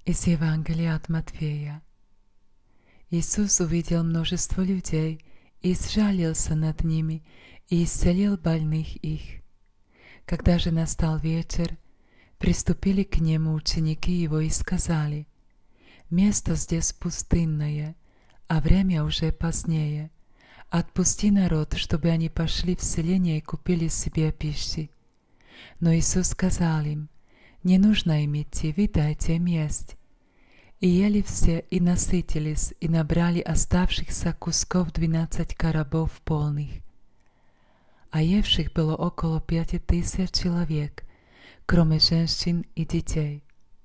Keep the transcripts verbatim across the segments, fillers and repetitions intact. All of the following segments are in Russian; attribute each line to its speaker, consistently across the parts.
Speaker 1: Из Евангелия от Матфея. Иисус увидел множество людей и сжалился над ними и исцелил больных их. Когда же настал вечер, приступили к нему ученики его и сказали: «Место здесь пустынное, а время уже позднее. Отпусти народ, чтобы они пошли в селение и купили себе пищи». Но Иисус сказал им: «Не нужно им идти, вы дайте им есть». И ели все, и насытились, и набрали оставшихся кусков двенадцать коробов полных. А евших было около пяти тысяч человек, кроме женщин и детей.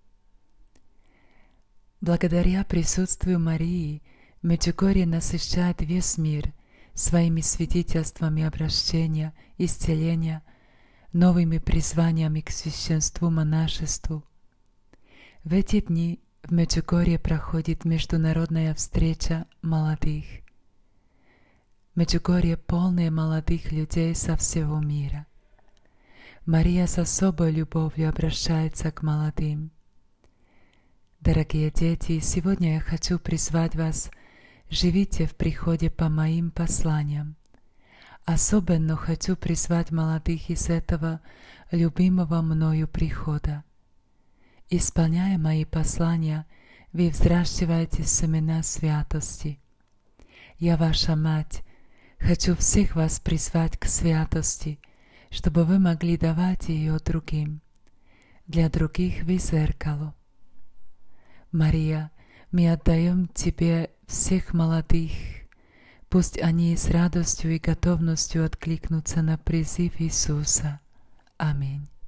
Speaker 1: Благодаря присутствию Марии, Меджугорье насыщает весь мир своими свидетельствами обращения, исцеления, новыми призваниями к священству, монашеству. В эти дни в Меджугорье проходит международная встреча молодых. Меджугорье полное молодых людей со всего мира. Мария с особой любовью обращается к молодым. Дорогие дети, сегодня я хочу призвать вас: живите в приходе по моим посланиям. Особенно хочу призвать молодых из этого любимого мною прихода. Исполняя мои послания, вы взращиваете семена святости. Я, ваша мать, хочу всех вас призвать к святости, чтобы вы могли давать ее другим. Для других вы зеркало. Мария, мы отдаем тебе всех молодых. Пусть они с радостью и готовностью откликнутся на призыв Иисуса. Аминь.